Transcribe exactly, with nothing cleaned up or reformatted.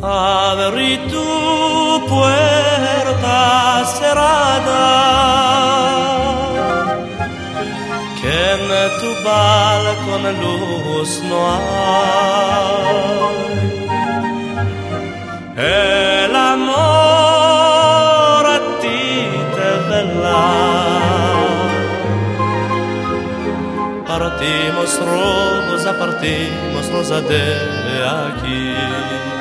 Abri tu puerta cerrada, que en tu balcón luz no hay. El amor a ti te vela. Partimos rosa, partimos rosa de aquí.